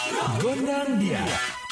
Gondang dia.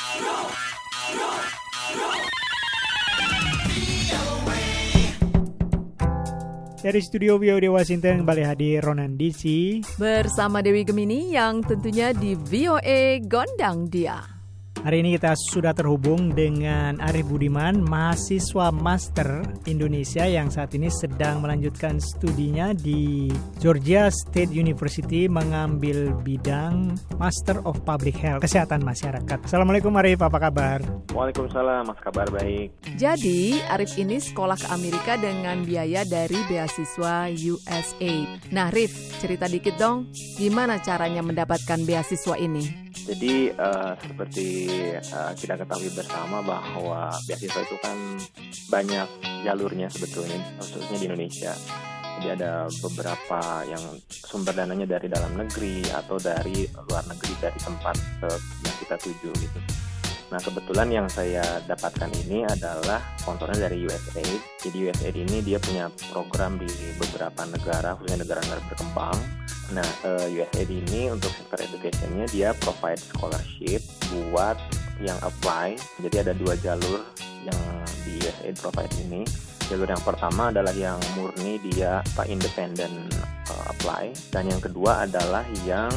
Dari studio VOA Washington kembali hadir Ronan DC bersama Dewi Gemini yang tentunya di VOA Gondang Dia. Hari ini kita sudah terhubung dengan Arif Budiman, mahasiswa Master Indonesia yang saat ini sedang melanjutkan studinya di Georgia State University mengambil bidang Master of Public Health, Kesehatan Masyarakat. Assalamualaikum Arif, apa kabar? Waalaikumsalam, Mas, kabar baik. Jadi Arif ini sekolah ke Amerika dengan biaya dari beasiswa USAID. Nah Arif, cerita dikit dong, gimana caranya mendapatkan beasiswa ini? Jadi seperti kita ketahui bersama bahwa beasiswa itu kan banyak jalurnya sebetulnya, khususnya di Indonesia. Jadi ada beberapa yang sumber dananya dari dalam negeri atau dari luar negeri, dari tempat yang kita tuju gitu. Nah kebetulan yang saya dapatkan ini adalah sponsornya dari USAID. Jadi USAID ini dia punya program di beberapa negara, khususnya negara-negara berkembang. Nah USAID ini untuk sektor education-nya dia provide scholarship buat yang apply. Jadi ada 2 jalur yang di USAID provide ini. Jalur yang pertama adalah yang murni dia independent apply, dan yang kedua adalah yang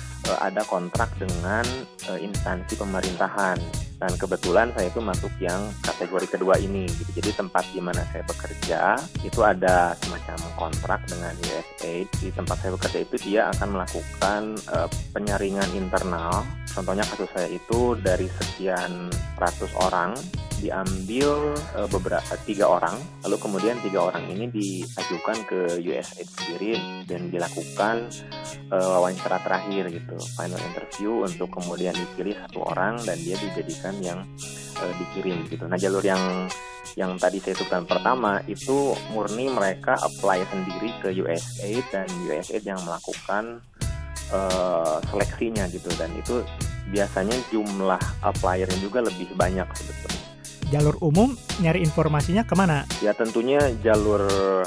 ada kontrak dengan instansi pemerintahan. Dan kebetulan saya itu masuk yang kategori kedua ini gitu. Jadi tempat di mana saya bekerja itu ada semacam kontrak dengan USAID. Di tempat saya bekerja itu dia akan melakukan penyaringan internal. Contohnya kasus saya itu dari sekian ratus orang diambil beberapa 3 orang, lalu kemudian 3 orang ini diajukan ke USAID sendiri dan dilakukan wawancara terakhir gitu, final interview, untuk kemudian dipilih 1 orang dan dia dijadikan yang dikirim gitu. Nah jalur yang tadi saya sebutkan pertama itu murni mereka apply sendiri ke USAID dan USAID yang melakukan seleksinya gitu, dan itu biasanya jumlah appliernya juga lebih banyak sebetulnya. Jalur umum nyari informasinya kemana? Ya tentunya jalur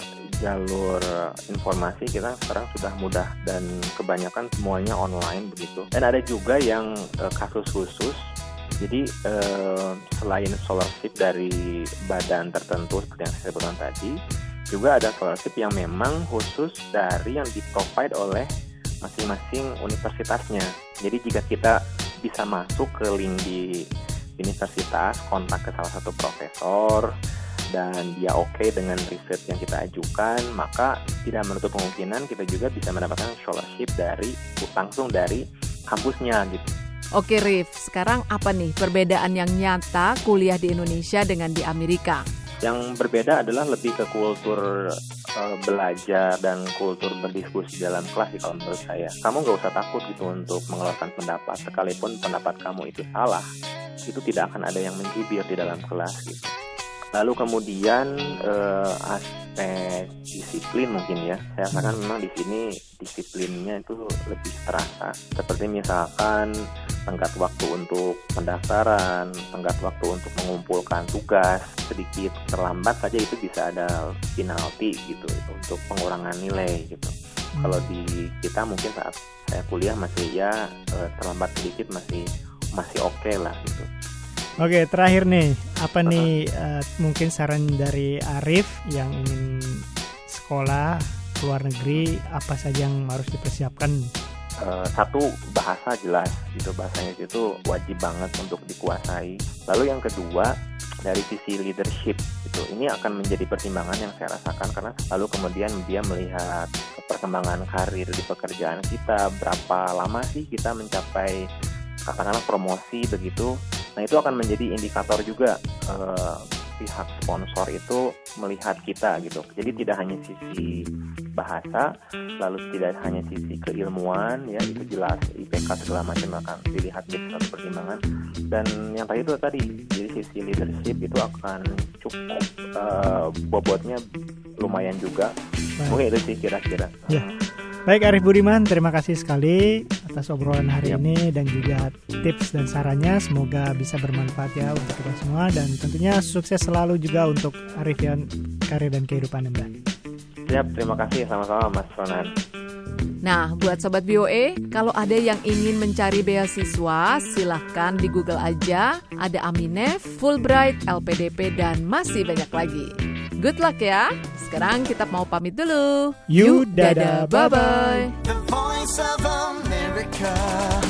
informasi kita sekarang sudah mudah dan kebanyakan semuanya online begitu. Dan ada juga yang kasus khusus. Jadi selain scholarship dari badan tertentu seperti yang saya sebutkan tadi, juga ada scholarship yang memang khusus dari yang di-provide oleh masing-masing universitasnya. Jadi jika kita bisa masuk ke link di universitas, kontak ke salah satu profesor, dan dia oke dengan riset yang kita ajukan, maka tidak menutup kemungkinan kita juga bisa mendapatkan scholarship langsung dari kampusnya gitu. Oke Rif, sekarang apa nih perbedaan yang nyata kuliah di Indonesia dengan di Amerika? Yang berbeda adalah lebih ke kultur belajar dan kultur berdiskusi dalam kelas sih kalau menurut saya. Kamu nggak usah takut gitu untuk mengeluarkan pendapat, sekalipun pendapat kamu itu salah, itu tidak akan ada yang mencibir di dalam kelas gitu. Lalu kemudian aspek disiplin mungkin ya, saya rasakan memang di sini disiplinnya itu lebih terasa. Seperti misalkan tenggat waktu untuk pendaftaran, tenggat waktu untuk mengumpulkan tugas, sedikit terlambat saja itu bisa ada penalti gitu untuk pengurangan nilai gitu. Kalau di kita mungkin saat saya kuliah masih terlambat sedikit masih oke lah gitu. Oke, terakhir nih, apa nih mungkin saran dari Arif yang ingin sekolah ke luar negeri, apa saja yang harus dipersiapkan? Satu, bahasa jelas gitu, bahasanya itu wajib banget untuk dikuasai. Lalu yang kedua, dari sisi leadership gitu, ini akan menjadi pertimbangan yang saya rasakan, karena lalu kemudian dia melihat perkembangan karir di pekerjaan kita, berapa lama sih kita mencapai katakanlah promosi begitu. Nah itu akan menjadi indikator juga pihak sponsor itu melihat kita gitu. Jadi tidak hanya sisi bahasa, lalu tidak hanya sisi keilmuan ya, itu jelas IPK segala macam akan dilihat jadi satu pertimbangan. Dan yang tadi jadi sisi leadership itu akan cukup bobotnya lumayan juga. Mungkin itu sih kira-kira. Ya. Baik Arif Budiman, terima kasih sekali atas obrolan hari ini dan juga tips dan sarannya. Semoga bisa bermanfaat ya untuk kita semua, dan tentunya sukses selalu juga untuk Arif dan karir dan kehidupan Anda. Siap, terima kasih sama-sama Mas Ronan. Nah, buat Sobat VOA, kalau ada yang ingin mencari beasiswa, silahkan di Google aja. Ada Aminef, Fulbright, LPDP, dan masih banyak lagi. Good luck ya. Sekarang kita mau pamit dulu. Dadah, bye-bye. The Voice of America.